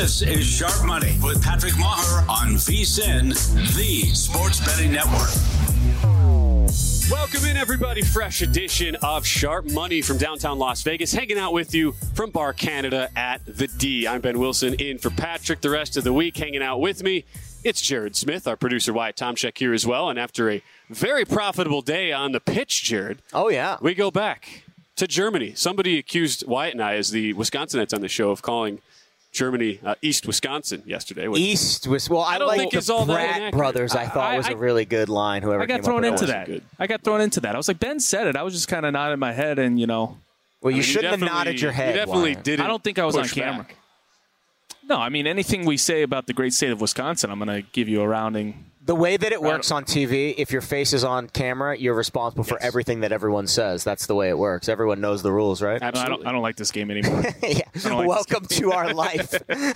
This is Sharp Money with Patrick Maher on VSiN, the sports betting network. Welcome in, everybody. Fresh edition of Sharp Money from downtown Las Vegas. Hanging out with you from Bar Canada at the D. I'm Ben Wilson in for Patrick the rest of the week. Hanging out with me, it's Jared Smith, our producer Wyatt Tomchek here as well. And after a very profitable day on the pitch, Jared. Oh, yeah. We go back to Germany. Somebody accused Wyatt and I, as the Wisconsinites on the show, of calling Germany East Wisconsin yesterday. East Wisconsin. Well, I don't like think it's the all that Pratt inaccurate. brothers. I thought was a really good line. Whoever I got came thrown up with into it. that. I got thrown into that. I was like, Ben said it. I was just kind of nodding my head and, Well, you shouldn't have nodded your head. You definitely Wyatt. didn't. I don't think I was on push camera. back. No, I mean, anything we say about the great state of Wisconsin, I'm going to give you a rounding. The way that it works on TV, if your face is on camera, you're responsible for everything that everyone says. That's the way it works. Everyone knows the rules, right? Absolutely. I don't like this game anymore. Yeah. like Welcome to our life.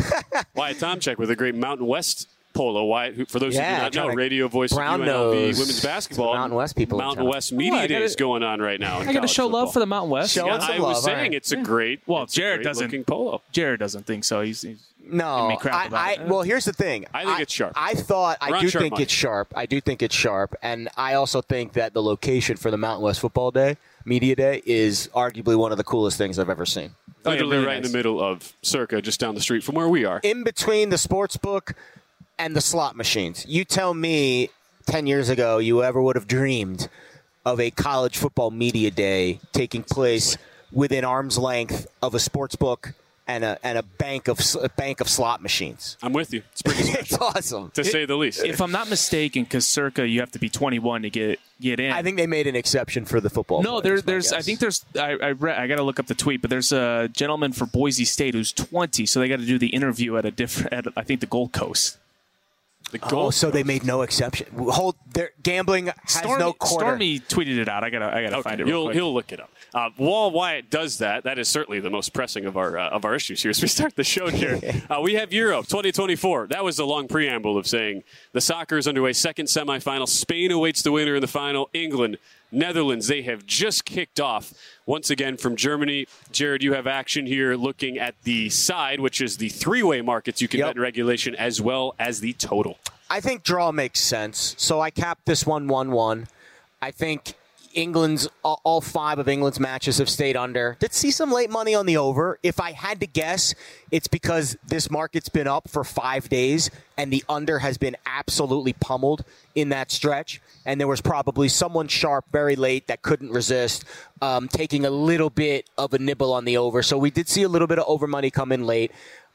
Wyatt Tomchek with a great Mountain West polo. Wyatt, who, for those who do not know, radio voice of brown UNLV nose women's basketball. Mountain West people in Mountain town. West Media Day is going on right now. I got to show love for the Mountain West. Show us some I was love, saying all right. it's a great, Well, it's Jared a great doesn't. looking polo. Jared doesn't think so. He's No, giving me crap about it. well, here's the thing. I think it's sharp. I thought We're I on do sharp think money. it's sharp. I do think it's sharp, and I also think that the location for the Mountain West Football Day Media Day is arguably one of the coolest things I've ever seen. Literally really right in nice. the middle of Circa, just down the street from where we are. In between the sports book and the slot machines. You tell me 10 years ago you ever would have dreamed of a college football media day taking place within arm's length of a sports book and a bank of slot machines. I'm with you. It's pretty special, It's awesome. to say the least. If I'm not mistaken, because Circa, you have to be 21 to get in. I think they made an exception for the football. No, players, there's. my I guess. think there's. I got to look up the tweet, but there's a gentleman for Boise State who's 20, so they got to do the interview at a different. At, I think the Gold Coast. The Oh, goal. so they made no exception. Their gambling has no quarter. Stormy tweeted it out. I gotta find it. Real quick. He'll look it up. While Wyatt does that, that is certainly the most pressing of our issues here. As we start the show here, we have Euro 2024. That was a long preamble of saying the soccer is underway. Second semifinal. Spain awaits the winner in the final. England, Netherlands. They have just kicked off once again from Germany. Jared, you have action here looking at the side, which is the three-way markets you can bet in regulation, as well as the total. I think draw makes sense. So I capped this one 1-1. I think England's all five of England's matches have stayed under. Did see some late money on the over. If I had to guess, it's because this market's been up for 5 days and the under has been absolutely pummeled in that stretch. And there was probably someone sharp very late that couldn't resist, taking a little bit of a nibble on the over. So we did see a little bit of over money come in late.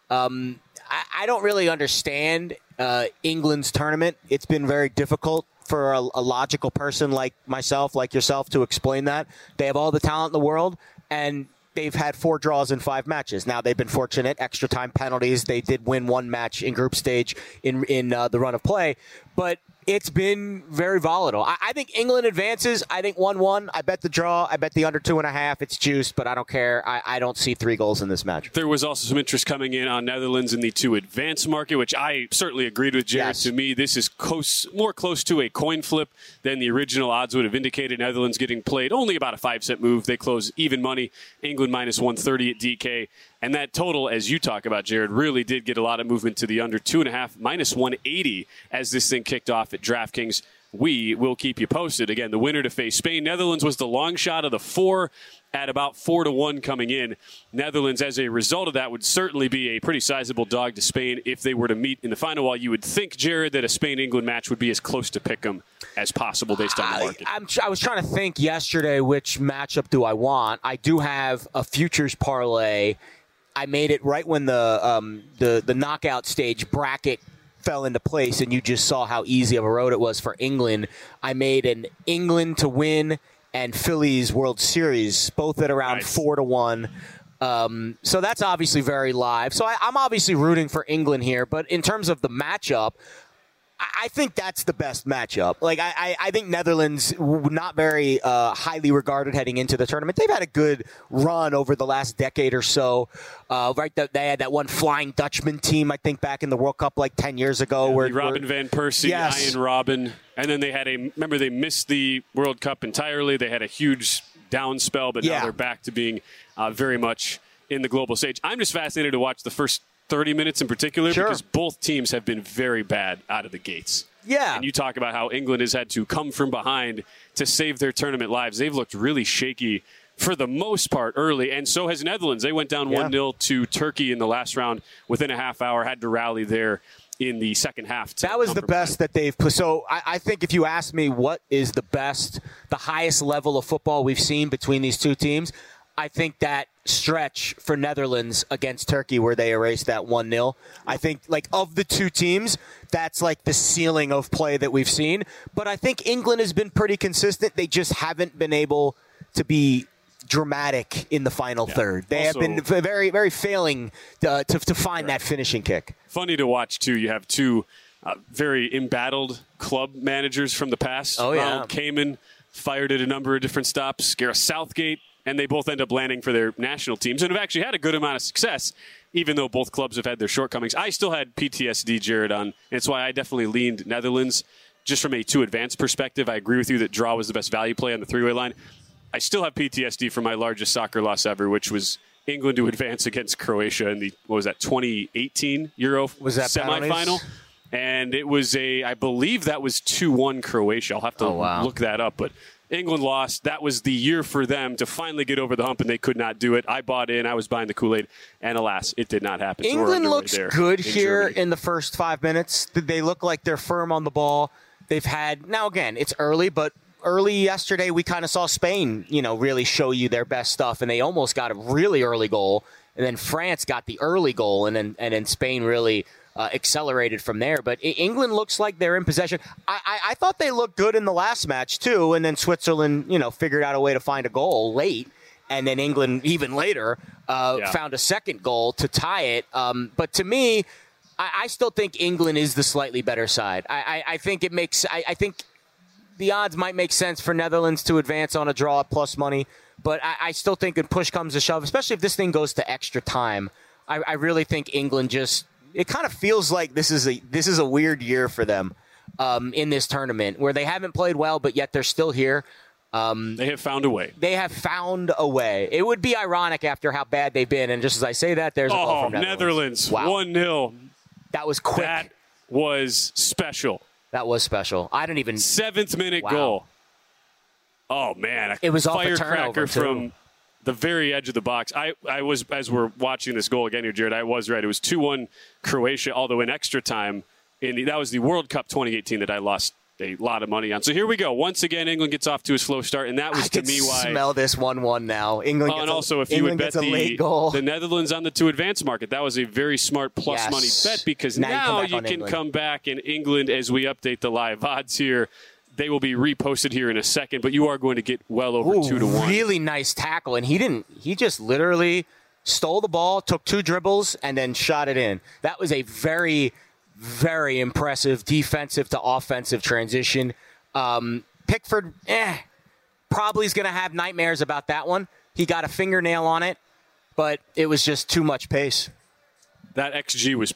I don't really understand England's tournament. It's been very difficult for a logical person like myself, like yourself, to explain that. They have all the talent in the world, and they've had 4 draws in 5 matches. Now, they've been fortunate, extra time penalties. They did win 1 match in group stage in the run of play, but it's been very volatile. I think England advances. I think 1-1. I bet the draw. I bet the under 2.5. It's juiced, but I don't care. I don't see 3 goals in this match. There was also some interest coming in on Netherlands in the 2 advance market, which I certainly agreed with Jared. Yes. To me, this is more close to a coin flip than the original odds would have indicated. Netherlands getting played only about a 5-cent move. They close even money. England minus 130 at DK. And that total, as you talk about, Jared, really did get a lot of movement to the under 2.5, minus 180 as this thing kicked off at DraftKings. We will keep you posted. Again, the winner to face Spain. Netherlands was the long shot of the 4 at about 4-1 coming in. Netherlands, as a result of that, would certainly be a pretty sizable dog to Spain if they were to meet in the final. While you would think, Jared, that a Spain-England match would be as close to pick 'em as possible based on the market. I was trying to think yesterday, which matchup do I want? I do have a futures parlay. I made it right when the knockout stage bracket fell into place, and you just saw how easy of a road it was for England. I made an England to win and Phillies World Series, both at around 4-1. So that's obviously very live. So I'm obviously rooting for England here, but in terms of the matchup, I think that's the best matchup. Like I think Netherlands, not very highly regarded heading into the tournament. They've had a good run over the last decade or so. Right, they had that one Flying Dutchman team, I think, back in the World Cup like 10 years ago. Yeah, Robin Van Persie, Yes. Ian Robin, and then they had remember they missed the World Cup entirely. They had a huge down spell, but now they're back to being very much in the global stage. I'm just fascinated to watch the first 30 minutes in particular, Sure. because both teams have been very bad out of the gates. Yeah. And you talk about how England has had to come from behind to save their tournament lives. They've looked really shaky for the most part early, and so has Netherlands. They went down 1-0 to Turkey in the last round within a half hour, had to rally there in the second half. That was the best that they've put. So I think if you ask me what is the best, the highest level of football we've seen between these two teams, I think that stretch for Netherlands against Turkey where they erased that 1-0, I think, like, of the two teams, that's like the ceiling of play that we've seen. But I think England has been pretty consistent. They just haven't been able to be dramatic in the final third. They have been very, very failing to find that finishing kick. Funny to watch, too. You have two very embattled club managers from the past. Oh, yeah. Ronald Koeman fired at a number of different stops. Gareth Southgate, and they both end up landing for their national teams and have actually had a good amount of success, even though both clubs have had their shortcomings. I still had PTSD, Jared, on, and it's why I definitely leaned Netherlands. Just from a two-advanced perspective, I agree with you that draw was the best value play on the three-way line. I still have PTSD from my largest soccer loss ever, which was England to advance against Croatia in the, 2018 Euro semifinal. Penalties? And it was I believe that was 2-1 Croatia. I'll have to look that up. But England lost. That was the year for them to finally get over the hump, and they could not do it. I bought in. I was buying the Kool-Aid. And alas, it did not happen. England looks good here Germany. in the first 5 minutes. They look like they're firm on the ball. They've had, now again, it's early, but early yesterday we kind of saw Spain, really show you their best stuff, and they almost got a really early goal. And then France got the early goal, and then Spain really accelerated from there. But England looks like they're in possession. I thought they looked good in the last match, too, and then Switzerland, figured out a way to find a goal late. And then England, even later, found a second goal to tie it. But to me, I still think England is the slightly better side. I think it makes. I think the odds might make sense for Netherlands to advance on a draw at plus money. But I still think when push comes to shove, especially if this thing goes to extra time, I really think England just. It kind of feels like this is a weird year for them in this tournament where they haven't played well, but yet they're still here. They have found a way. They have found a way. It would be ironic after how bad they've been. And just as I say that, there's a goal from Netherlands. Wow. 1-0. That was quick. That was special. That was special. I don't even. 7th minute goal. Oh, man. It was off a firecracker turnover, too. from the very edge of the box. I was, as we're watching this goal again here, Jared, I was right. It was 2-1 Croatia, although in extra time. That was the World Cup 2018 that I lost a lot of money on. So here we go. Once again, England gets off to a slow start, and that was to me why. I smell this 1-1 now. England gets and also, if you would bet the Netherlands on the to advance market, that was a very smart plus money bet because now you can come back in England as we update the live odds here. They will be reposted here in a second, but you are going to get well over 2-1. Really nice tackle, and he just literally stole the ball, took 2 dribbles, and then shot it in. That was a very, very impressive defensive to offensive transition. Pickford, probably is going to have nightmares about that one. He got a fingernail on it, but it was just too much pace. That XG was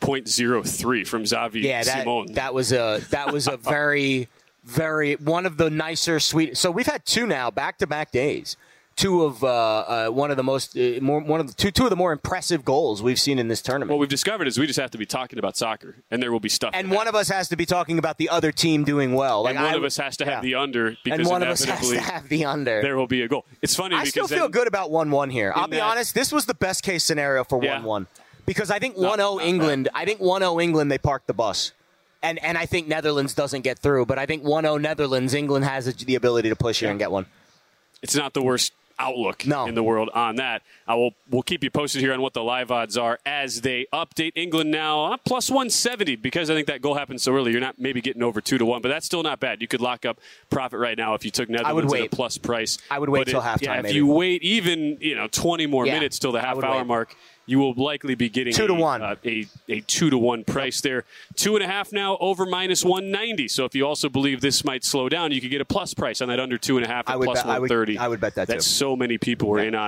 .03 from Xavi Simon. That was a very, very one of the nicer, sweet. So we've had 2 now, back-to-back days. 2 of one of the most two of the more impressive goals we've seen in this tournament. What we've discovered is we just have to be talking about soccer, and there will be stuff. And one of us has to be talking about the other team doing well. And one of us has to have the under, because and one of us has to have the under. There will be a goal. It's funny because I still feel good about 1-1 here. I'll be honest. This was the best case scenario for 1-1 because I think 1-0 England. I think 1-0 England. They parked the bus. And I think Netherlands doesn't get through, but I think 1-0 Netherlands, England has the ability to push here and get one. It's not the worst outlook in the world on that. We'll keep you posted here on what the live odds are as they update. England now plus 170 because I think that goal happened so early. You're not maybe getting over 2-1, but that's still not bad. You could lock up profit right now if you took Netherlands at a plus price. I would wait till halftime. Yeah, if you wait even 20 more minutes till the half-hour mark, you will likely be getting 2-1. A 2-1 price there. 2.5 now over -190. So if you also believe this might slow down, you could get a plus price on that under 2.5 at plus 130. I would bet that too. So many people were in on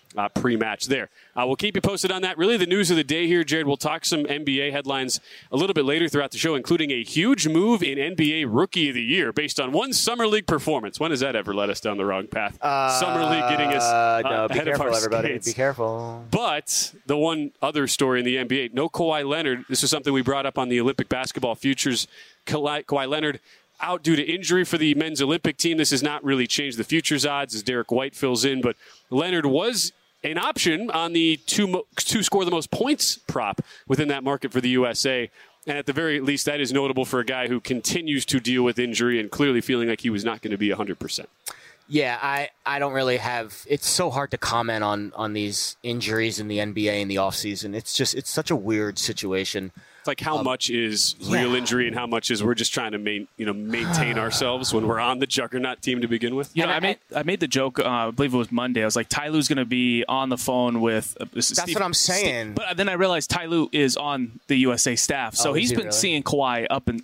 pre-match there. We'll keep you posted on that. Really, the news of the day here, Jared, we'll talk some NBA headlines a little bit later throughout the show, including a huge move in NBA Rookie of the Year based on one Summer League performance. When has that ever led us down the wrong path? Summer League getting us no, be ahead careful, of our everybody. skates. Be careful. But the one other story in the NBA, no Kawhi Leonard. This is something we brought up on the Olympic basketball futures. Kawhi Leonard out due to injury for the men's Olympic team. This has not really changed the futures odds as Derek White fills in, but Leonard was an option on the to score the most points prop within that market for the USA. And at the very least, that is notable for a guy who continues to deal with injury and clearly feeling like he was not going to be 100%. Yeah, I don't really have – it's so hard to comment on these injuries in the NBA in the offseason. It's such a weird situation. It's like how much is real injury and how much is we're just trying to maintain ourselves when we're on the juggernaut team to begin with. You know, I made the joke, I believe it was Monday. I was like, Ty Lue's going to be on the phone with That's what I'm saying. But then I realized Ty Lue is on the USA staff. So he's been seeing Kawhi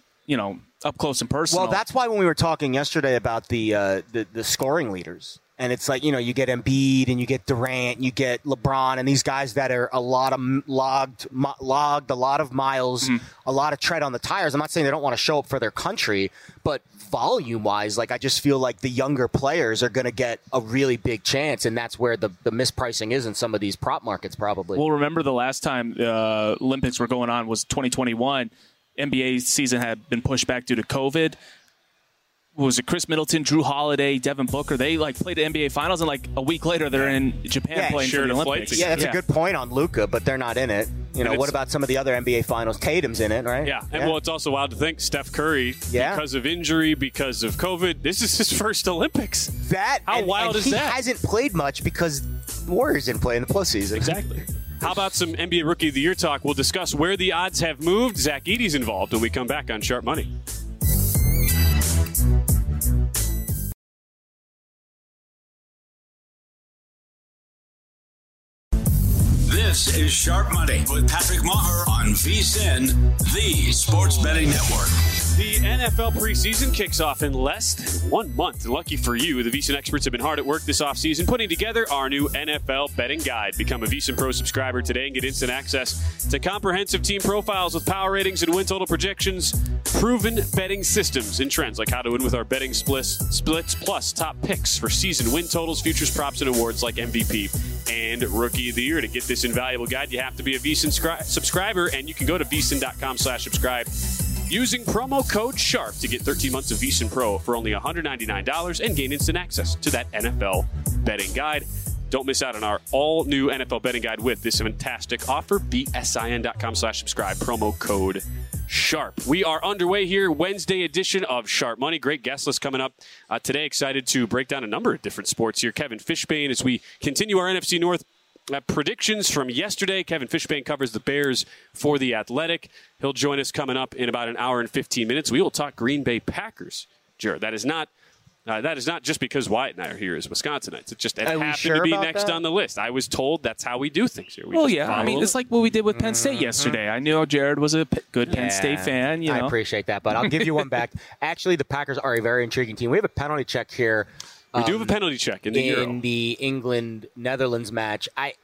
up close and personal. Well, that's why when we were talking yesterday about the scoring leaders, and it's like, you get Embiid and you get Durant, you get LeBron, and these guys that are a lot of logged a lot of miles, a lot of tread on the tires. I'm not saying they don't want to show up for their country, but volume-wise, like I just feel like the younger players are going to get a really big chance, and that's where the mispricing is in some of these prop markets probably. Well, remember the last time Olympics were going on was 2021. NBA season had been pushed back due to COVID. Was it Chris Middleton, Drew Holiday, Devin Booker? They played the NBA Finals, and a week later they're in Japan playing for the Olympics. Yeah, that's a good point on Luka, but they're not in it. What about some of the other NBA Finals? Tatum's in it, right? Yeah, and well, it's also wild to think Steph Curry, because of injury, because of COVID, this is his first Olympics. How wild is that? He hasn't played much because the Warriors didn't play in the postseason. Exactly. How about some NBA Rookie of the Year talk? We'll discuss where the odds have moved. Zach Edey's involved when we come back on Sharp Money. This is Sharp Money with Patrick Maher on VSiN, the Sports Betting Network. The NFL preseason kicks off in less than 1 month. And lucky for you, the VSiN experts have been hard at work this offseason putting together our new NFL betting guide. Become a VSiN Pro subscriber today and get instant access to comprehensive team profiles with power ratings and win total projections, proven betting systems, and trends like how to win with our betting splits plus top picks for season win totals, futures, props, and awards like MVP and Rookie of the Year. To get this invaluable guide, you have to be a VSiN subscriber, and you can go to VSiN.com/subscribe. Using promo code SHARP to get 13 months of VSiN Pro for only $199 and gain instant access to that NFL betting guide. Don't miss out on our all-new NFL betting guide with this fantastic offer. BSIN.com/subscribe, promo code SHARP. We are underway here, Wednesday edition of Sharp Money. Great guest list coming up today. Excited to break down a number of different sports here. Kevin Fishbane, as we continue our NFC North predictions from yesterday. Kevin Fishbane covers the Bears for The Athletic. He'll join us coming up in about an hour and 15 minutes. We will talk Green Bay Packers. Jared, that is not just because Wyatt and I are here as Wisconsinites. It just happened to be next on the list. I was told that's how we do things here. It's like what we did with Penn State yesterday. I knew Jared was a good Penn State fan. I appreciate that, but I'll give you one back. Actually, the Packers are a very intriguing team. We have a penalty check here. We do have a penalty check in the Euro. In the England-Netherlands match. I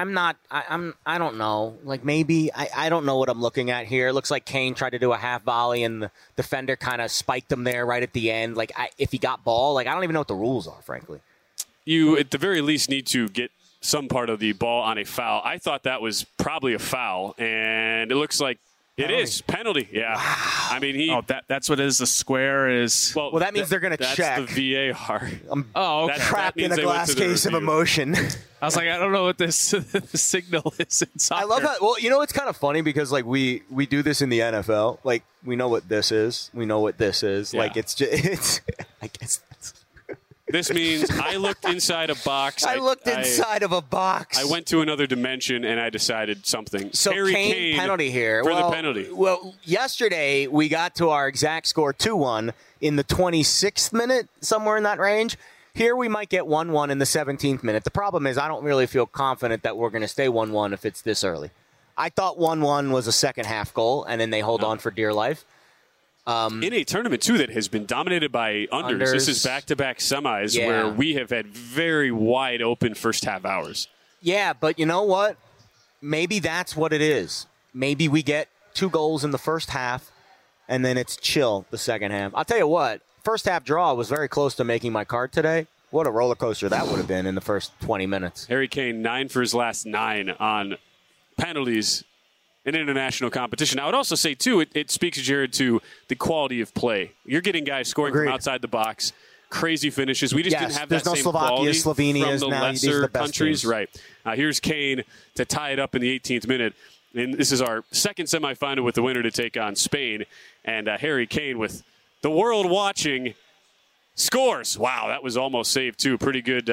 don't know. I don't know what I'm looking at here. It looks like Kane tried to do a half volley and the defender kind of spiked him there right at the end. If he got ball, I don't even know what the rules are, frankly. You, at the very least, need to get some part of the ball on a foul. I thought that was probably a foul, and it looks like it is penalty. Yeah. Wow. I mean, that's what it is. The square is. Well, that means they're going to check. That's the VAR. I'm trapped in a glass case of emotion. I was like, I don't know what this signal is in soccer. I love that. Well, it's kind of funny because we do this in the NFL. We know what this is. We know what this is. Yeah. I guess. This means I looked inside a box. I looked inside of a box. I went to another dimension, and I decided something. So Harry Kane penalty here. For the penalty. Well, yesterday we got to our exact score 2-1 in the 26th minute, somewhere in that range. Here we might get 1-1 in the 17th minute. The problem is I don't really feel confident that we're going to stay 1-1 if it's this early. I thought 1-1 was a second-half goal, and then they hold on for dear life. In a tournament, too, that has been dominated by unders. This is back-to-back semis where we have had very wide-open first-half hours. Yeah, but you know what? Maybe that's what it is. Maybe we get 2 goals in the first half, and then it's chill the second half. I'll tell you what, first half draw was very close to making my card today. What a roller coaster that would have been in the first 20 minutes. Harry Kane, 9 for his last 9 on penalties in international competition. I would also say, too, it speaks, Jared, to the quality of play. You're getting guys scoring from outside the box, crazy finishes. We just didn't have that same quality Slovenia, from the lesser countries. Teams. Right. Here's Kane to tie it up in the 18th minute. And this is our second semifinal with the winner to take on Spain. And Harry Kane, with the world watching, scores. Wow, that was almost saved, too. Pretty good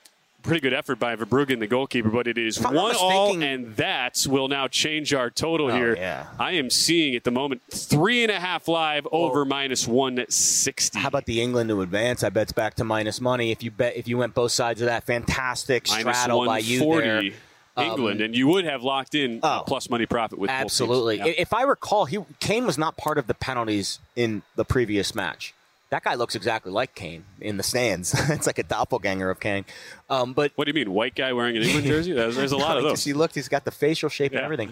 effort by Verbruggen, the goalkeeper, but it is 1-1, and that will now change our total here. Yeah. I am seeing at the moment 3.5 live over minus 160. How about the England to advance? I bet it's back to minus money. If you went both sides of that, fantastic straddle by you there. England, and you would have locked in plus money profit with absolutely. Both teams. If I recall, Kane was not part of the penalties in the previous match. That guy looks exactly like Kane in the stands. It's like a doppelganger of Kane. But what do you mean, white guy wearing an England jersey? There's a lot of those. He's got the facial shape and everything.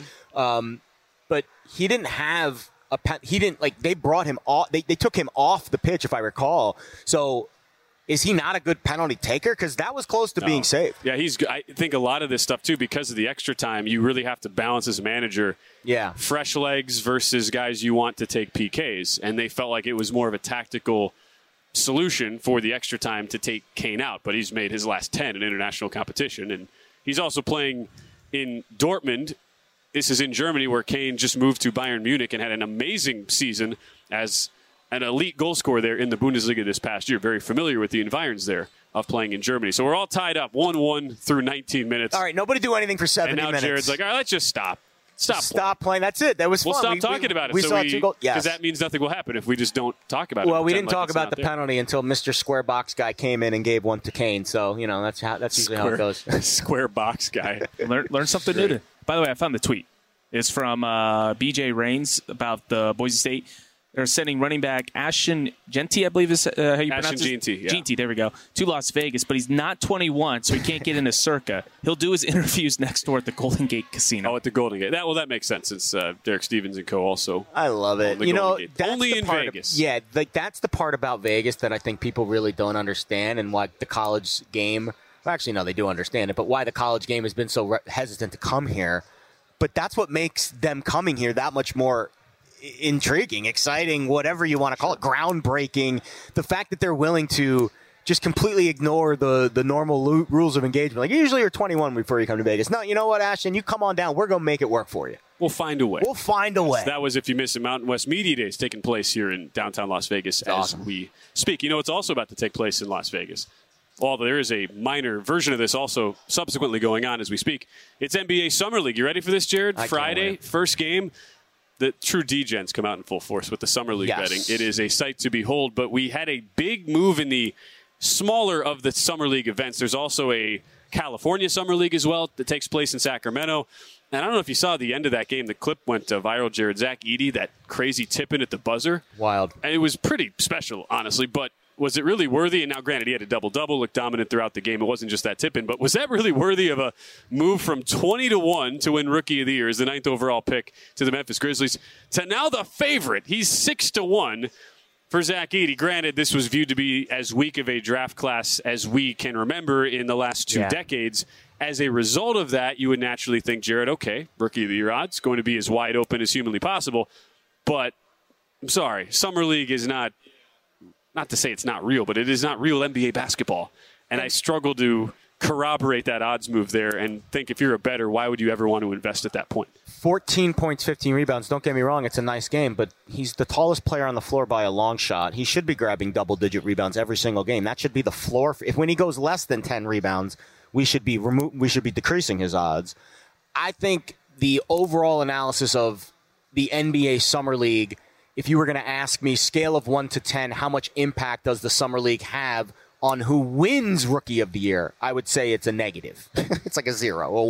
But he didn't have they brought him off. They took him off the pitch, if I recall. So is he not a good penalty taker? Because that was close to being saved. Yeah, I think a lot of this stuff, too, because of the extra time, you really have to balance as a manager. Yeah. Fresh legs versus guys you want to take PKs. And they felt like it was more of a tactical solution for the extra time to take Kane out. But he's made his last 10 in international competition. And he's also playing in Dortmund. This is in Germany, where Kane just moved to Bayern Munich and had an amazing season as an elite goal scorer there in the Bundesliga this past year. Very familiar with the environs there of playing in Germany. So we're all tied up 1-1 through 19 minutes. All right, nobody do anything for 70 minutes. And now Jared's like, all right, let's just stop. Stop playing. That's it. That was fun. We'll stop talking about it. We saw 2 goals. Yes. Because that means nothing will happen if we just don't talk about it. Well, we didn't talk about the penalty until Mr. Square Box Guy came in and gave one to Kane. So, that's usually how it goes. Square Box Guy. Learn something new today. By the way, I found the tweet. It's from BJ Rains about the Boise State. They're sending running back Ashton Jeanty, I believe is how you pronounce it. Jeanty, yeah. Jeanty, there we go, to Las Vegas, but he's not 21, so he can't get into Circa. He'll do his interviews next door at the Golden Gate Casino. Oh, at the Golden Gate. That makes sense since Derek Stevens and co. also. I love it. That's only in Vegas. That's the part about Vegas that I think people really don't understand, and why the college game. Well, actually, no, they do understand it, but why the college game has been so hesitant to come here. But that's what makes them coming here that much more intriguing, exciting, whatever you want to call it, groundbreaking. The fact that they're willing to just completely ignore the normal rules of engagement. Like, usually you're 21 before you come to Vegas. No, you know what, Ashton? You come on down. We're going to make it work for you. We'll find a way. So that was, if you missed it, Mountain West Media Days taking place here in downtown Las Vegas we speak. It's also about to take place in Las Vegas. Well, there is a minor version of this also subsequently going on as we speak. It's NBA Summer League. You ready for this, Jared? Friday, first game. The true D-Gens come out in full force with the Summer League betting. It is a sight to behold, but we had a big move in the smaller of the Summer League events. There's also a California Summer League as well that takes place in Sacramento. And I don't know if you saw the end of that game. The clip went viral, Jared. Zach Edey, that crazy tip-in at the buzzer. Wild. And it was pretty special, honestly, but was it really worthy? And now, granted, he had a double-double, looked dominant throughout the game. It wasn't just that tip-in. But was that really worthy of a move from 20-1 to win Rookie of the Year as the 9th overall pick to the Memphis Grizzlies to now the favorite? He's 6-1 for Zach Edey. Granted, this was viewed to be as weak of a draft class as we can remember in the last 2 decades. As a result of that, you would naturally think, Jared, okay, Rookie of the Year odds going to be as wide open as humanly possible. But I'm sorry, Summer League is not to say it's not real, but it is not real NBA basketball. And I struggle to corroborate that odds move there and think if you're a bettor, why would you ever want to invest at that point? 14 points, 15 rebounds. Don't get me wrong, it's a nice game, but he's the tallest player on the floor by a long shot. He should be grabbing double-digit rebounds every single game. That should be the floor. If when he goes less than 10 rebounds, we should be decreasing his odds. I think the overall analysis of the NBA Summer League, if you were going to ask me, scale of 1 to 10, how much impact does the Summer League have on who wins Rookie of the Year, I would say it's a negative. It's like a 0 or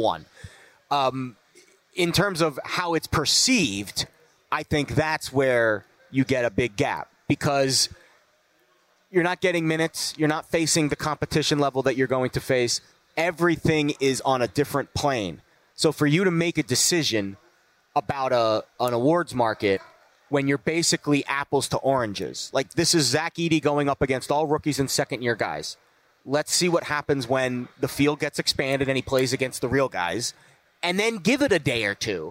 1. In terms of how it's perceived, I think that's where you get a big gap because you're not getting minutes. You're not facing the competition level that you're going to face. everything is on a different plane. So for you to make a decision about an awards market when you're basically apples to oranges, like this is Zach Edey going up against all rookies and second-year guys. Let's see what happens when the field gets expanded and he plays against the real guys, and then give it a day or two.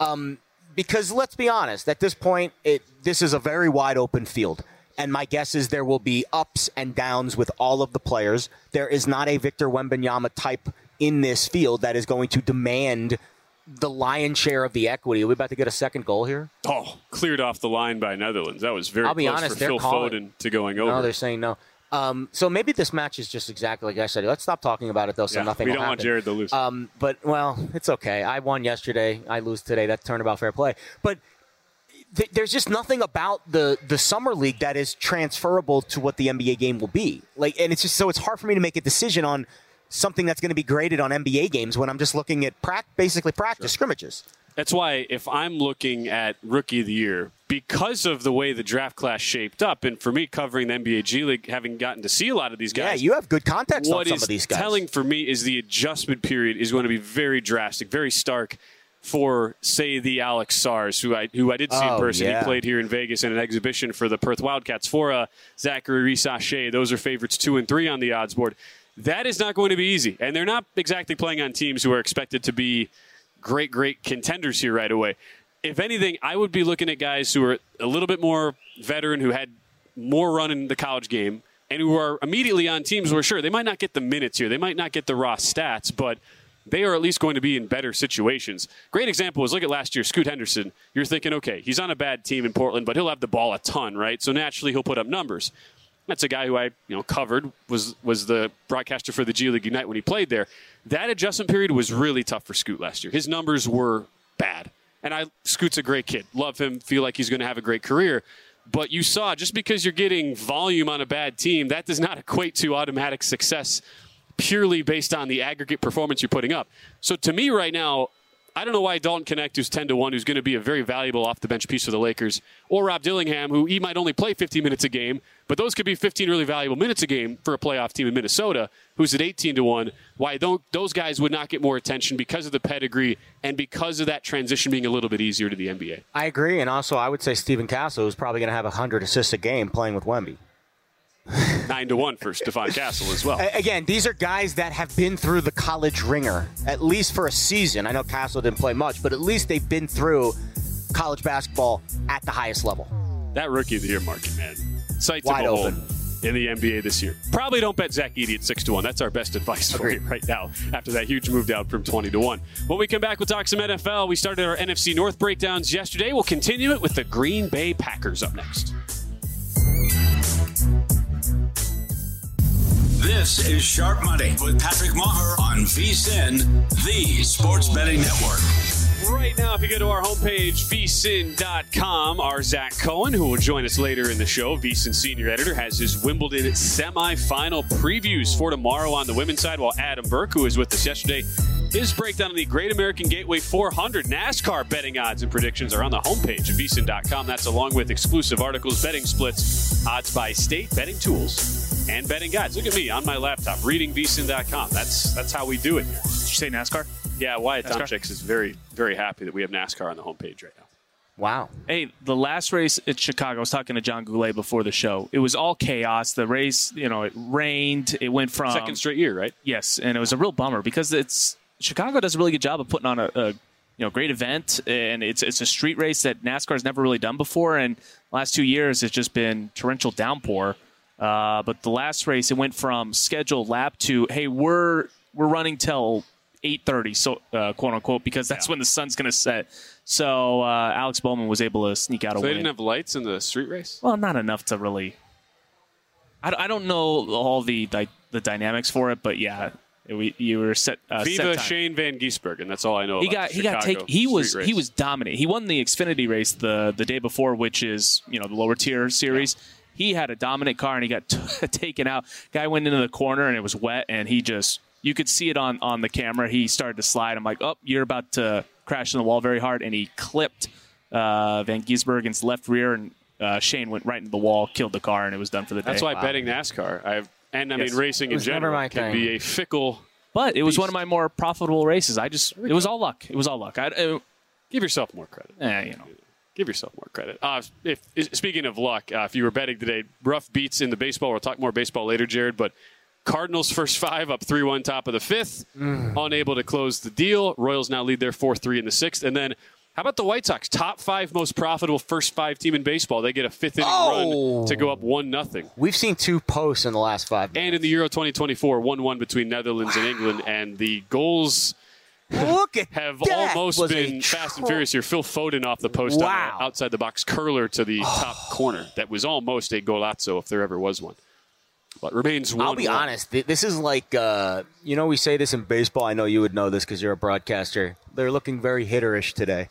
Because let's be honest, at this point, this is a very wide-open field. And my guess is there will be ups and downs with all of the players. There is not a Victor Wembanyama type in this field that is going to demand the lion's share of the equity. Are we about to get a second goal here? Oh, cleared off the line by Netherlands. That was very close honest, for they're Phil calling. Foden to going over. No, they're saying no. So maybe this match is just exactly like I said. Let's stop talking about it, though, so nothing we will don't want happen. Jared to lose. But, well, it's okay. I won yesterday. I lose today. That's turnabout fair play. But there's just nothing about the Summer League that is transferable to what the NBA game will be. And it's just so it's hard for me to make a decision on something that's going to be graded on NBA games when I'm just looking at basically practice scrimmages. That's why if I'm looking at Rookie of the Year, because of the way the draft class shaped up, and for me covering the NBA G League, having gotten to see a lot of these guys. Yeah, you have good context on some of these guys. What is telling for me is the adjustment period is going to be very drastic, very stark for, say, the Alex Sars, who I did see in person. Yeah. He played here in Vegas in an exhibition for the Perth Wildcats. For Zachary Risache, those are favorites 2 and 3 on the odds board. That is not going to be easy, and they're not exactly playing on teams who are expected to be great contenders here right away. If anything, I would be looking at guys who are a little bit more veteran, who had more run in the college game, and who are immediately on teams where, sure, they might not get the minutes here. They might not get the raw stats, but they are at least going to be in better situations. Great example is, look at last year, Scoot Henderson. You're thinking, okay, he's on a bad team in Portland, but he'll have the ball a ton, right? So naturally, he'll put up numbers. That's a guy who I covered, was the broadcaster for the G League Ignite when he played there. That adjustment period was really tough for Scoot last year. His numbers were bad. And Scoot's a great kid. Love him, feel like he's going to have a great career. But you saw, just because you're getting volume on a bad team, that does not equate to automatic success purely based on the aggregate performance you're putting up. So to me right now, I don't know why Dalton Connect, who's 10-1, who's going to be a very valuable off-the-bench piece for the Lakers, or Rob Dillingham, who he might only play 15 minutes a game, but those could be 15 really valuable minutes a game for a playoff team in Minnesota, who's at 18-1. Why those guys would not get more attention because of the pedigree and because of that transition being a little bit easier to the NBA. I agree, and also I would say Stephen Castle is probably going to have 100 assists a game playing with Wemby. 9-1 for Stephon Castle as well. Again, these are guys that have been through the college ringer, at least for a season. I know Castle didn't play much, but at least they've been through college basketball at the highest level. That Rookie of the Year market, man. Sight to Wide behold open. in the NBA this year. Probably don't bet Zach Edey at 6-1. That's our best advice for you right now after that huge move down from 20-1. When we come back, we'll talk some NFL. We started our NFC North breakdowns yesterday. We'll continue it with the Green Bay Packers up next. This is Sharp Money with Patrick Maher on VSiN, the Sports Betting Network. Right now, if you go to our homepage, vsin.com, our Zach Cohen, who will join us later in the show, VSiN senior editor, has his Wimbledon semifinal previews for tomorrow on the women's side, while Adam Burke, who was with us yesterday, his breakdown of the Great American Gateway 400 NASCAR betting odds and predictions are on the homepage of vsin.com. That's along with exclusive articles, betting splits, odds by state, betting tools, and betting guides. Look at me on my laptop reading vsin.com. That's how we do it here. Did you say NASCAR? Yeah, Wyatt NASCAR? Tomczyk is very, very happy that we have NASCAR on the homepage right now. Wow. Hey, the last race at Chicago, I was talking to John Goulet before the show. It was all chaos. The race, it rained. It went from Second straight year, right? Yes, and it was a real bummer because Chicago does a really good job of putting on a great event, and it's a street race that NASCAR's never really done before. And the last 2 years, it's just been torrential downpour. But the last race, it went from scheduled lap to, hey, we're running till 8:30, so quote unquote, because that's when the sun's going to set. So Alex Bowman was able to sneak out a So they win. didn't have lights in the street race? Well, not enough to really. I don't know all the dynamics for it, but yeah, you were set. Viva set time. Shane Van Gisbergen. That's all I know. He about got taken. He was dominant. He won the Xfinity race the day before, which is the lower tier series. Yeah. He had a dominant car and he got taken out. Guy went into the corner and it was wet, and you could see it on the camera. He started to slide. I'm like, oh, you're about to crash in the wall very hard, and he clipped Van Gisbergen's left rear, and Shane went right into the wall, killed the car, and it was done for the day. That's why betting NASCAR. I mean, racing in never my general can thing. be a fickle But it was one of my more profitable races. It was all luck. It was all luck. Give yourself more credit. Give yourself more credit. Speaking of luck, if you were betting today, rough beats in the baseball. We'll talk more baseball later, Jared, but Cardinals first 5 up 3-1 top of the 5th. Unable to close the deal. Royals now lead their 4-3 in the 6th. And then how about the White Sox? Top 5 most profitable first 5 team in baseball. They get a 5th inning run to go up 1-0. We've seen 2 posts in the last 5 minutes. And in the Euro 2024, 1-1 between Netherlands and England. And the goals have almost been fast and furious here. Phil Foden off the post on an outside the box curler to the top corner. That was almost a golazo if there ever was one. But remains 1-1. I'll be honest. This is like, we say this in baseball. I know you would know this because you're a broadcaster. They're looking very hitterish today.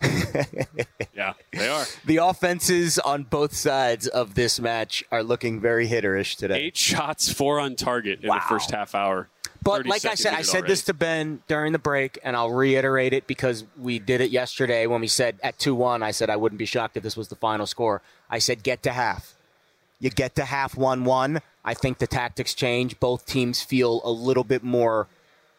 Yeah, they are. The offenses on both sides of this match are looking very hitterish today. 8 shots, 4 on target in the first half hour. But like I said this to Ben during the break, and I'll reiterate it because we did it yesterday when we said at 2-1, I said I wouldn't be shocked if this was the final score. I said get to half. You get to half 1-1. I think the tactics change. Both teams feel a little bit more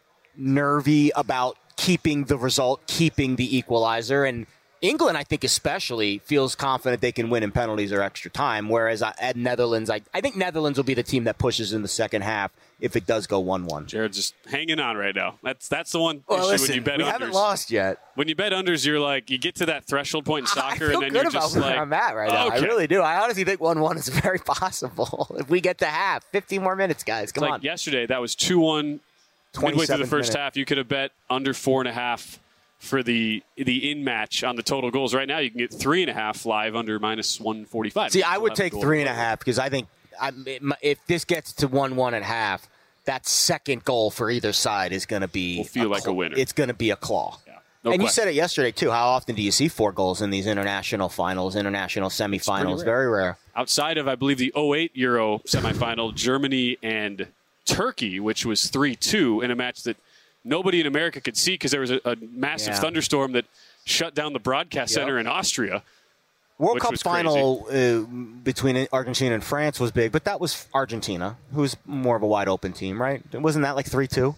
nervy about keeping the result, keeping the equalizer. And England, I think especially, feels confident they can win in penalties or extra time, whereas at Netherlands, I think Netherlands will be the team that pushes in the second half if it does go 1-1. Jared's just hanging on right now. That's the one issue when you bet we unders. Haven't lost yet. When you bet unders, you're like, you get to that threshold point in soccer, and then you're just about like, where I'm at right now. I really do. I honestly think 1-1 is very possible if we get to half. 15 more minutes, guys. Come on. Like yesterday, that was 2-1 midway through the first half. You could have bet under 4.5 for the in match on the total goals. Right now, you can get 3.5 live under minus 145. See, I would take 3.5 because I think if this gets to 1-1 at half, that second goal for either side is going to be a winner. It's going to be a claw. Yeah. And you said it yesterday, too. How often do you see 4 goals in these international finals, international semifinals? Very rare. Outside of, I believe, the 2008 Euro semifinal, Germany and Turkey, which was 3-2 in a match that nobody in America could see because there was a massive thunderstorm that shut down the broadcast center in Austria. World Cup final between Argentina and France was big, but that was Argentina, who's more of a wide-open team, right? Wasn't that like 3-2?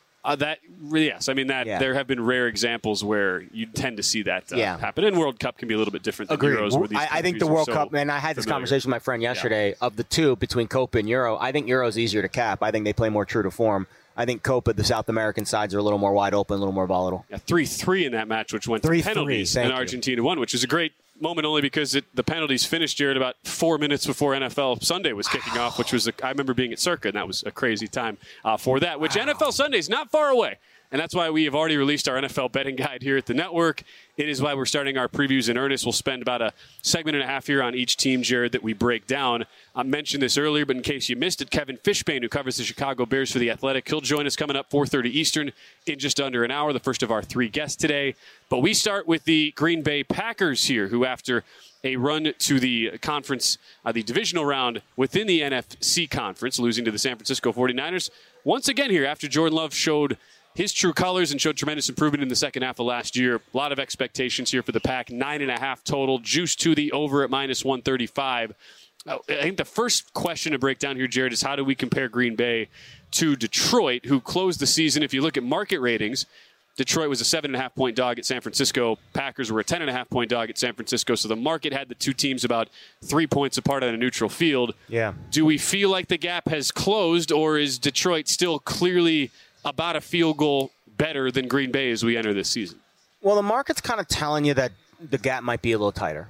Yes. I mean, there have been rare examples where you tend to see that happen. And World Cup can be a little bit different than Euros. Where these I think the World Cup, and I had this conversation with my friend yesterday, of the two between Copa and Euro, I think Euro's easier to cap. I think they play more true to form. I think Copa, the South American sides, are a little more wide open, a little more volatile. 3-3 in that match, which went to penalties, and Argentina won, which is a great moment only because the penalties finished, Jared, about 4 minutes before NFL Sunday was kicking off, which was, I remember being at Circa, and that was a crazy time for that, which NFL Sunday is not far away. And that's why we have already released our NFL betting guide here at the network. It is why we're starting our previews in earnest. We'll spend about a segment and a half here on each team, Jared, that we break down. I mentioned this earlier, but in case you missed it, Kevin Fishbane, who covers the Chicago Bears for The Athletic, he'll join us coming up 4:30 Eastern in just under an hour, the first of our 3 guests today. But we start with the Green Bay Packers here, who after a run to the conference, the divisional round within the NFC conference, losing to the San Francisco 49ers, once again here after Jordan Love showed his true colors and showed tremendous improvement in the second half of last year. A lot of expectations here for the Pack. 9.5 total. Juice to the over at minus 135. I think the first question to break down here, Jared, is how do we compare Green Bay to Detroit, who closed the season? If you look at market ratings, Detroit was a 7.5-point dog at San Francisco. Packers were a 10.5-point dog at San Francisco. So the market had the two teams about 3 points apart on a neutral field. Yeah. Do we feel like the gap has closed, or is Detroit still clearly about a field goal better than Green Bay as we enter this season? Well, the market's kind of telling you that the gap might be a little tighter.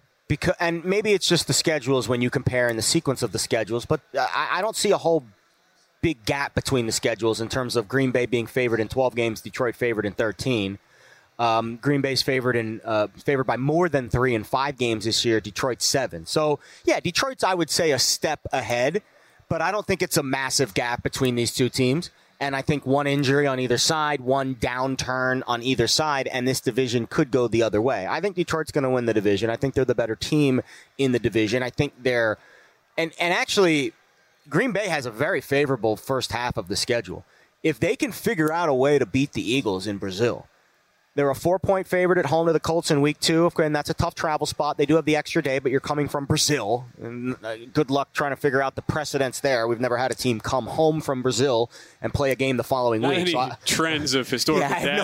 And maybe it's just the schedules when you compare in the sequence of the schedules, but I don't see a whole big gap between the schedules in terms of Green Bay being favored in 12 games, Detroit favored in 13. Green Bay's favored by more than 3 in 5 games this year, Detroit's 7. So, yeah, Detroit's, I would say, a step ahead, but I don't think it's a massive gap between these two teams. And I think one injury on either side, one downturn on either side, and this division could go the other way. I think Detroit's going to win the division. I think they're the better team in the division. I think they're – and actually, Green Bay has a very favorable first half of the schedule. If they can figure out a way to beat the Eagles in Brazil, They're a 4-point favorite at home to the Colts in week 2. And that's a tough travel spot. They do have the extra day, but you're coming from Brazil. And good luck trying to figure out the precedents there. We've never had a team come home from Brazil and play a game the following week. Any trends of historical data.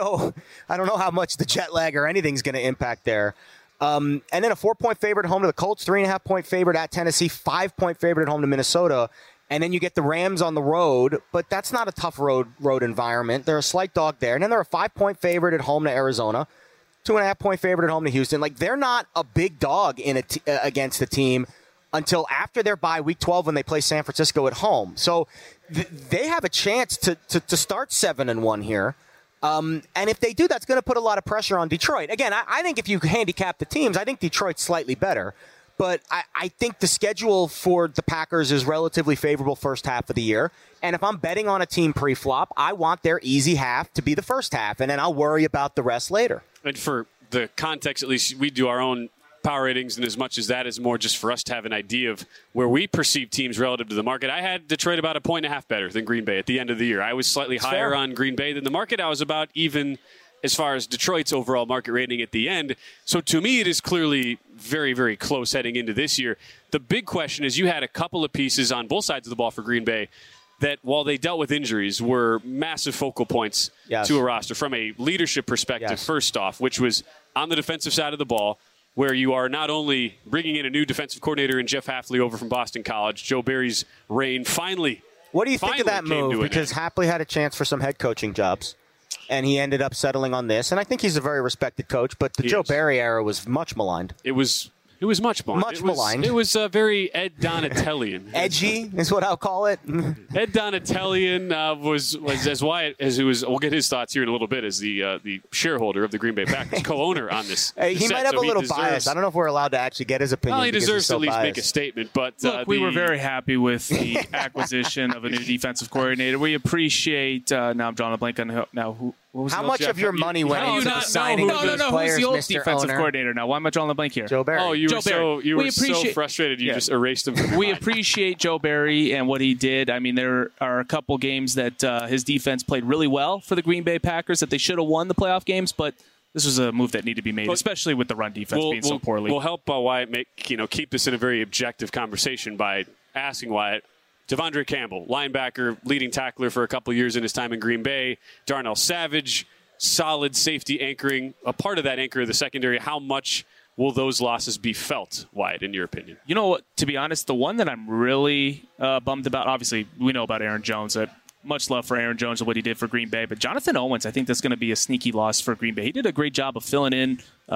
I don't know how much the jet lag or anything's going to impact there. And then a 4-point favorite at home to the Colts, 3.5-point favorite at Tennessee, 5-point favorite at home to Minnesota. And then you get the Rams on the road, but that's not a tough road environment. They're a slight dog there. And then they're a 5-point favorite at home to Arizona, 2.5-point favorite at home to Houston. Like, they're not a big dog against the team until after their bye week 12 when they play San Francisco at home. So they have a chance to start 7-1 here. And if they do, that's going to put a lot of pressure on Detroit. Again, I think if you handicap the teams, I think Detroit's slightly better. But I think the schedule for the Packers is relatively favorable first half of the year. And if I'm betting on a team pre-flop, I want their easy half to be the first half, and then I'll worry about the rest later. And for the context, at least, we do our own power ratings, and as much as that is more just for us to have an idea of where we perceive teams relative to the market. I had Detroit about 1.5 better than Green Bay at the end of the year. I was slightly higher on Green Bay than the market. I was about even as far as Detroit's overall market rating at the end. So to me, it is clearly very, very close heading into this year. The big question is you had a couple of pieces on both sides of the ball for Green Bay that, while they dealt with injuries, were massive focal points to a roster. From a leadership perspective, first off, which was on the defensive side of the ball, where you are not only bringing in a new defensive coordinator in Jeff Hafley over from Boston College, Joe Barry's reign finally. What do you think of that move? Because Hafley had a chance for some head coaching jobs, and he ended up settling on this. And I think he's a very respected coach, but the Joe Barry era was much maligned. It was much maligned. Maligned. It was very Ed Donatellian. Edgy is what I'll call it. Ed Donatellian was as Wyatt, as he was. We'll get his thoughts here in a little bit, as the shareholder of the Green Bay Packers, co-owner on this. He might have a little bias. I don't know if we're allowed to actually get his opinion. Well, he deserves to at least biased. make a statement. But look, we were very happy with the acquisition of a new defensive coordinator. We appreciate. Now I'm drawing a blank on who. How much of your money went into the signing of these players, who's the old Mr. defensive Owner? coordinator now? Why am I drawing the blank here? Joe Barry. Oh, you were so frustrated you just erased him. We appreciate Joe Barry and what he did. I mean, there are a couple games that his defense played really well for the Green Bay Packers that they should have won the playoff games, but this was a move that needed to be made, especially with the run defense being so poorly. We'll help Wyatt keep this in a very objective conversation by asking Wyatt. Devondre Campbell, linebacker, leading tackler for a couple years in his time in Green Bay. Darnell Savage, solid safety anchoring, a part of that anchor of the secondary. How much will those losses be felt, Wyatt, in your opinion? You know what? To be honest, the one that I'm really bummed about, obviously, we know about Aaron Jones. Much love for Aaron Jones and what he did for Green Bay. But Jonathan Owens, I think that's going to be a sneaky loss for Green Bay. He did a great job of filling in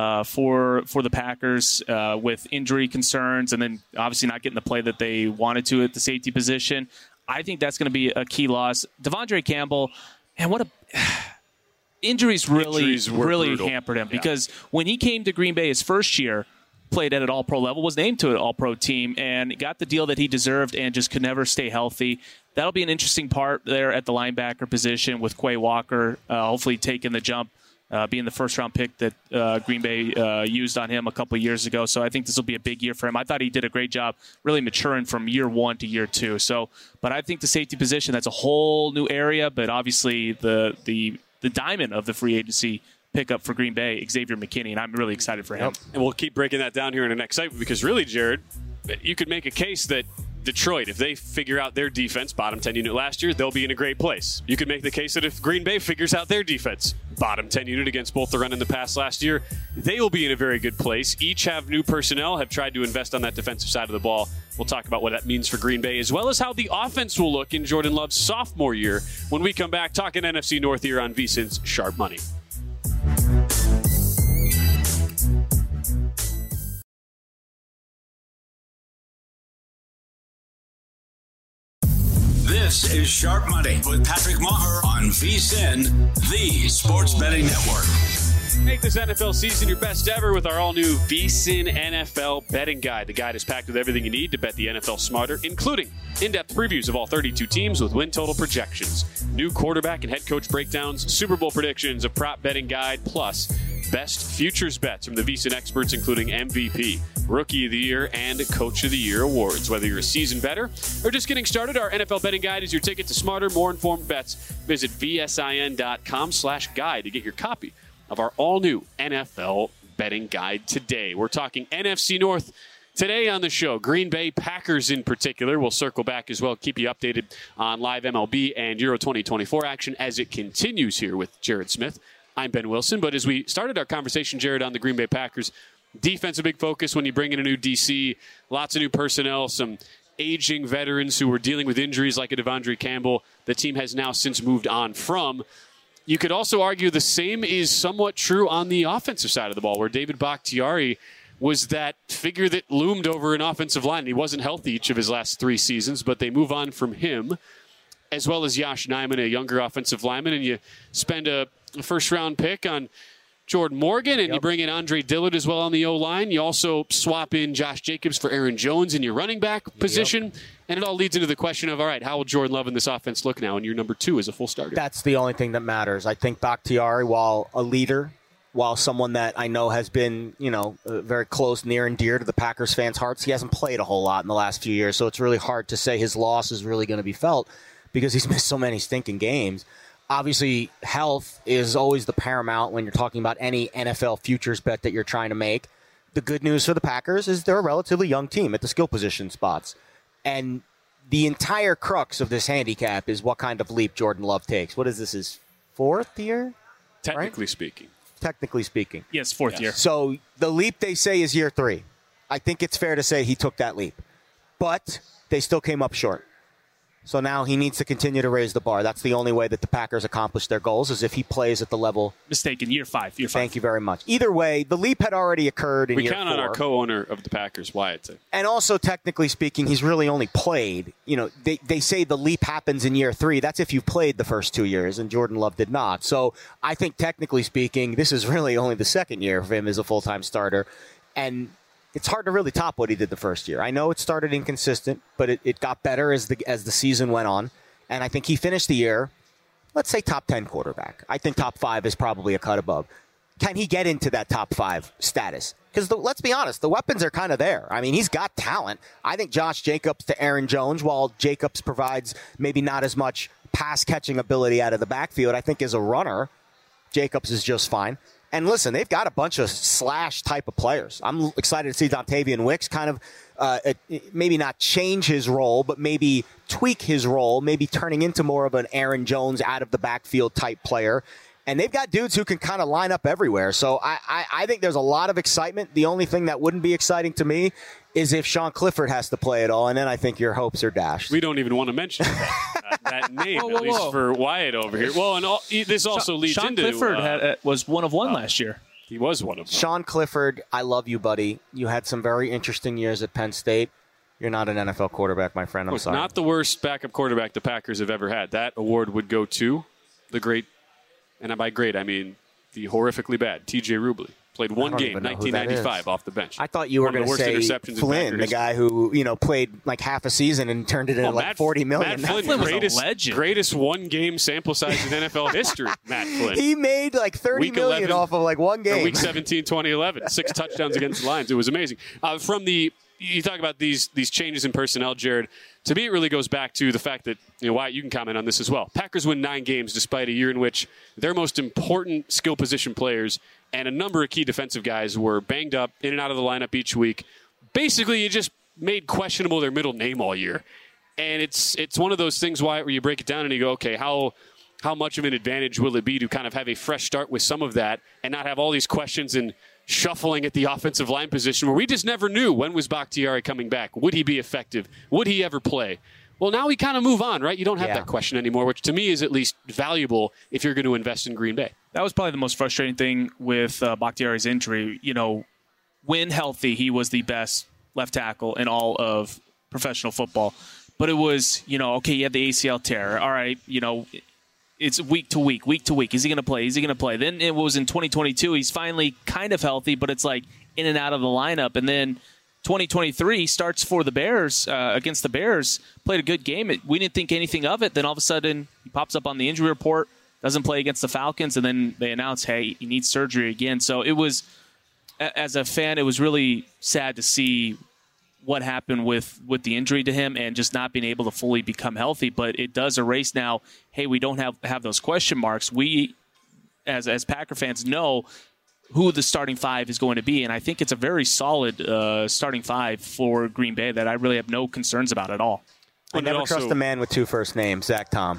for the Packers with injury concerns and then obviously not getting the play that they wanted to at the safety position. I think that's going to be a key loss. Devondre Campbell, and what a... Injuries really hampered him because when he came to Green Bay his first year, played at an all-pro level, was named to an all-pro team, and got the deal that he deserved and just could never stay healthy. That'll be an interesting part there at the linebacker position with Quay Walker hopefully taking the jump, being the first-round pick that Green Bay used on him a couple of years ago. So I think this will be a big year for him. I thought he did a great job really maturing from year one to year two. But I think the safety position, that's a whole new area, but obviously the diamond of the free agency pickup for Green Bay, Xavier McKinney, and I'm really excited for him. And we'll keep breaking that down here in the next segment because really, Jared, you could make a case that Detroit, if they figure out their defense, bottom 10 unit last year, they'll be in a great place. You could make the case that if Green Bay figures out their defense, bottom 10 unit against both the run and the pass last year, they will be in a very good place. Each have new personnel, have tried to invest on that defensive side of the ball. We'll talk about what that means for Green Bay, as well as how the offense will look in Jordan Love's sophomore year when we come back talking NFC North here on VSiN's Sharp Money. This is Sharp Money with Patrick Maher on VSiN, the Sports Betting Network. Make this NFL season your best ever with our all-new VSiN NFL Betting Guide. The guide is packed with everything you need to bet the NFL smarter, including in-depth previews of all 32 teams with win total projections, new quarterback and head coach breakdowns, Super Bowl predictions, a prop betting guide, plus best futures bets from the VSiN experts, including MVP, Rookie of the Year, and Coach of the Year awards. Whether you're a seasoned bettor or just getting started, our NFL Betting Guide is your ticket to smarter, more informed bets. Visit VSIN.com/guide to get your copy of our all-new NFL betting guide today. We're talking NFC North today on the show. Green Bay Packers in particular. We'll circle back as well, keep you updated on live MLB and Euro 2024 action as it continues here with Jared Smith. I'm Ben Wilson, but as we started our conversation, Jared, on the Green Bay Packers, defense a big focus when you bring in a new DC, lots of new personnel, some aging veterans who were dealing with injuries like a Devondre Campbell. The team has now since moved on from. You could also argue the same is somewhat true on the offensive side of the ball, where David Bakhtiari was that figure that loomed over an offensive line. He wasn't healthy each of his last 3 seasons, but they move on from him, as well as Yosh Nijman, a younger offensive lineman, and you spend a first-round pick on Jordan Morgan, and you bring in Andre Dillard as well on the O-line. You also swap in Josh Jacobs for Aaron Jones in your running back position. And it all leads into the question of, all right, how will Jordan Love and this offense look now? And your number 2 is a full starter. That's the only thing that matters. I think Bakhtiari, while a leader, while someone that I know has been, very close, near and dear to the Packers fans' hearts, he hasn't played a whole lot in the last few years. So it's really hard to say his loss is really going to be felt because he's missed so many stinking games. Obviously, health is always the paramount when you're talking about any NFL futures bet that you're trying to make. The good news for the Packers is they're a relatively young team at the skill position spots. And the entire crux of this handicap is what kind of leap Jordan Love takes. What is this, his 4th year? Technically speaking. Technically speaking. Yes, 4th year. So the leap, they say, is year 3. I think it's fair to say he took that leap. But they still came up short. So now he needs to continue to raise the bar. That's the only way that the Packers accomplish their goals, is if he plays at the level. Mistaken, year 5. Thank you very much. Either way, the leap had already occurred in year 4. We count on our co-owner of the Packers, Wyatt. And also, technically speaking, he's really only played. They say the leap happens in year 3. That's if you've played the first 2 years, and Jordan Love did not. So I think, technically speaking, this is really only the 2nd year for him as a full-time starter. And it's hard to really top what he did the first year. I know it started inconsistent, but it got better as the season went on. And I think he finished the year, let's say, top 10 quarterback. I think top 5 is probably a cut above. Can he get into that top 5 status? Because let's be honest, the weapons are kind of there. I mean, he's got talent. I think Josh Jacobs to Aaron Jones, while Jacobs provides maybe not as much pass-catching ability out of the backfield, I think as a runner, Jacobs is just fine. And listen, they've got a bunch of slash type of players. I'm excited to see Dontavian Wicks kind of maybe not change his role, but maybe tweak his role, maybe turning into more of an Aaron Jones out of the backfield type player. And they've got dudes who can kind of line up everywhere. So I think there's a lot of excitement. The only thing that wouldn't be exciting to me is if Sean Clifford has to play it all, and then I think your hopes are dashed. We don't even want to mention that name, at least for Wyatt over here. Well, and this also leads Sean into... Clifford was one of one last year. He was one of them. Sean Clifford, I love you, buddy. You had some very interesting years at Penn State. You're not an NFL quarterback, my friend. I'm sorry. Not the worst backup quarterback the Packers have ever had. That award would go to the great, and by great, I mean the horrifically bad T.J. Rubley. Played one game, 1995, off the bench. I thought you were going to say Flynn, the guy who played like half a season and turned it into like $40 million. Matt Flynn, greatest one-game sample size in NFL history. Matt Flynn. He made like $30 million off of like one game. Week 17, 2011, 6 touchdowns against the Lions. It was amazing. You talk about these changes in personnel, Jared. To me, it really goes back to the fact that, Wyatt, you can comment on this as well. Packers win 9 games despite a year in which their most important skill position players and a number of key defensive guys were banged up, in and out of the lineup each week. Basically, you just made questionable their middle name all year. And it's one of those things, Wyatt, where you break it down and you go, okay, how much of an advantage will it be to kind of have a fresh start with some of that and not have all these questions and shuffling at the offensive line position where we just never knew when was Bakhtiari coming back. Would he be effective? Would he ever play? Well, now we kind of move on, right? You don't have that question anymore, which to me is at least valuable if you're going to invest in Green Bay. That was probably the most frustrating thing with Bakhtiari's injury. When healthy, he was the best left tackle in all of professional football. But it was, okay, you had the ACL tear. All right, it's week to week. Is he going to play? Is he going to play? Then it was in 2022. He's finally kind of healthy, but it's like in and out of the lineup. And then 2023 starts for the Bears against the Bears. Played a good game. We didn't think anything of it. Then all of a sudden he pops up on the injury report, doesn't play against the Falcons, and then they announce, hey, he needs surgery again. So it was, as a fan, it was really sad to see what happened with the injury to him and just not being able to fully become healthy. But it does erase now, hey, we don't have those question marks. We as Packer fans, know who the starting five is going to be. And I think it's a very solid starting five for Green Bay that I really have no concerns about at all. I never trust a man with two first names, Zach Tom.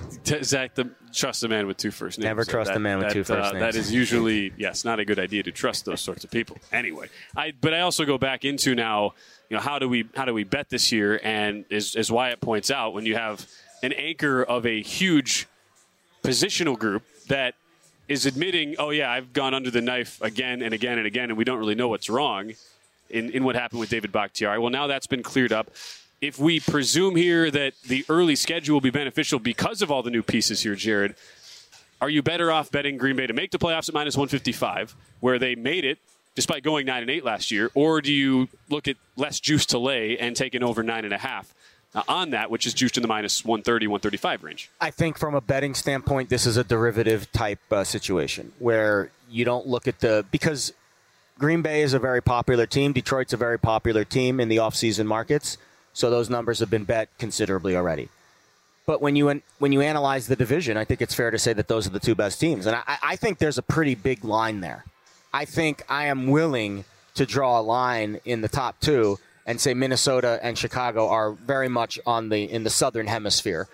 Trust a man with two first names. Never trust a man with two first names. That is usually, not a good idea to trust those sorts of people. Anyway, but I also go back into now, how do we bet this year? And as Wyatt points out, when you have an anchor of a huge positional group that is admitting, oh yeah, I've gone under the knife again and again and again, and we don't really know what's wrong in what happened with David Bakhtiari. Well, now that's been cleared up. If we presume here that the early schedule will be beneficial because of all the new pieces here, Jared, are you better off betting Green Bay to make the playoffs at minus 155, where they made it despite going 9-8 last year, or do you look at less juice to lay and take an over 9.5 on that, which is juiced in the minus 130, 135 range? I think from a betting standpoint, this is a derivative type situation where you don't look at because Green Bay is a very popular team. Detroit's a very popular team in the offseason markets. So those numbers have been bet considerably already. But when you analyze the division, I think it's fair to say that those are the two best teams. And I think there's a pretty big line there. I think I am willing to draw a line in the top two and say Minnesota and Chicago are very much in the southern hemisphere.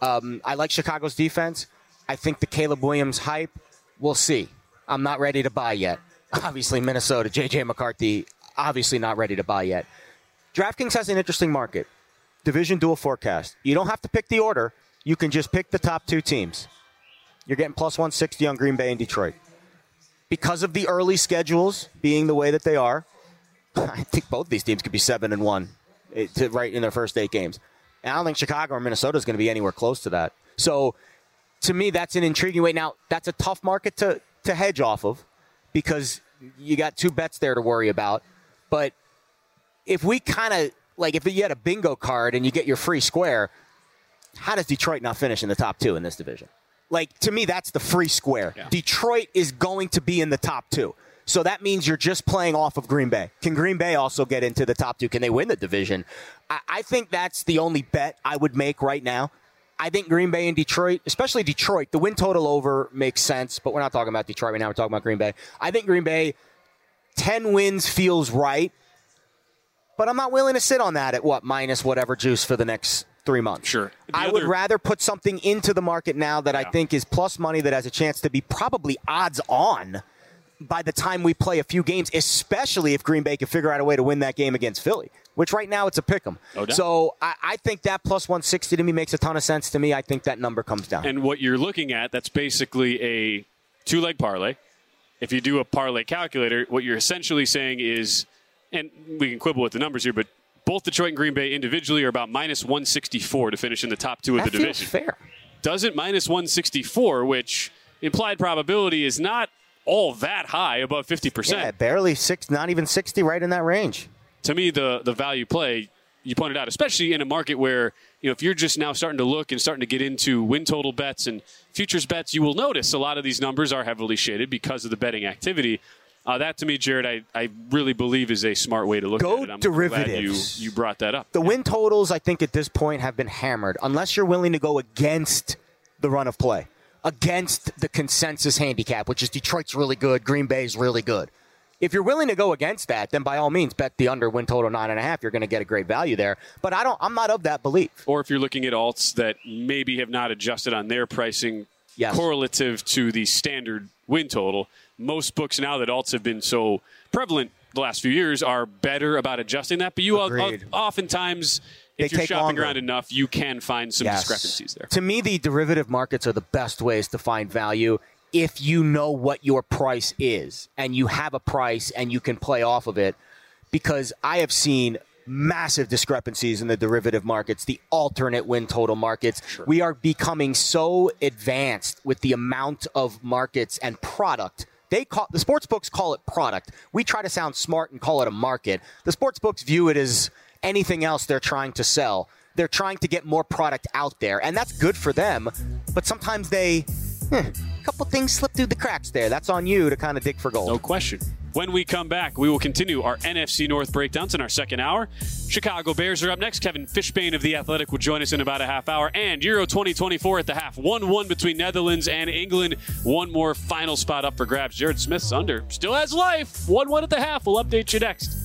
I like Chicago's defense. I think the Caleb Williams hype, we'll see. I'm not ready to buy yet. Obviously, Minnesota, J.J. McCarthy, obviously not ready to buy yet. DraftKings has an interesting market. Division dual forecast. You don't have to pick the order. You can just pick the top two teams. You're getting plus 160 on Green Bay and Detroit. Because of the early schedules being the way that they are, I think both these teams could be 7-1 right in their first 8 games. And I don't think Chicago or Minnesota is going to be anywhere close to that. So, to me, that's an intriguing way. Now, that's a tough market to hedge off of because you got two bets there to worry about. But if we kind of, if you had a bingo card and you get your free square, how does Detroit not finish in the top two in this division? To me, that's the free square. Yeah. Detroit is going to be in the top two. So that means you're just playing off of Green Bay. Can Green Bay also get into the top two? Can they win the division? I think that's the only bet I would make right now. I think Green Bay and Detroit, especially Detroit, the win total over makes sense, but we're not talking about Detroit right now. We're talking about Green Bay. I think Green Bay, 10 wins feels right. But I'm not willing to sit on that at minus whatever juice for the next 3 months. Sure. I would rather put something into the market now that I think is plus money that has a chance to be probably odds on by the time we play a few games, especially if Green Bay can figure out a way to win that game against Philly, which right now it's a pick 'em. No doubt. So I think that plus 160 to me makes a ton of sense to me. I think that number comes down. And what you're looking at, that's basically a 2-leg parlay. If you do a parlay calculator, what you're essentially saying is, and we can quibble with the numbers here, but both Detroit and Green Bay individually are about minus 164 to finish in the top two of the division. That feels fair. Doesn't minus 164, which implied probability is not all that high, above 50%. Yeah, barely not even 60, right in that range. To me, the value play, you pointed out, especially in a market where, if you're just now starting to look and starting to get into win total bets and futures bets, you will notice a lot of these numbers are heavily shaded because of the betting activity. That, to me, Jared, I really believe is a smart way to look at it. I'm derivatives. Glad you brought that up. The win totals, I think, at this point have been hammered, unless you're willing to go against the run of play, against the consensus handicap, which is Detroit's really good, Green Bay's really good. If you're willing to go against that, then by all means, bet the under win total 9.5. You're going to get a great value there. But I'm not of that belief. Or if you're looking at alts that maybe have not adjusted on their pricing correlative to the standard win total, most books now that alts have been so prevalent the last few years are better about adjusting that. But you oftentimes, if you're shopping around enough, you can find some discrepancies there. To me, the derivative markets are the best ways to find value if you know what your price is and you have a price and you can play off of it. Because I have seen massive discrepancies in the derivative markets, the alternate win total markets. Sure. We are becoming so advanced with the amount of markets and product. The sports books call it product. We try to sound smart and call it a market. The sports books view it as anything else they're trying to sell. They're trying to get more product out there, and that's good for them. But sometimes a couple things slip through the cracks there. That's on you to kind of dig for gold. No question. When we come back, we will continue our NFC North breakdowns in our second hour. Chicago Bears are up next. Kevin Fishbane of The Athletic will join us in about a half hour. And Euro 2024 at the half. 1-1 between Netherlands and England. One more final spot up for grabs. Jared Smith's under still has life. 1-1 at the half. We'll update you next.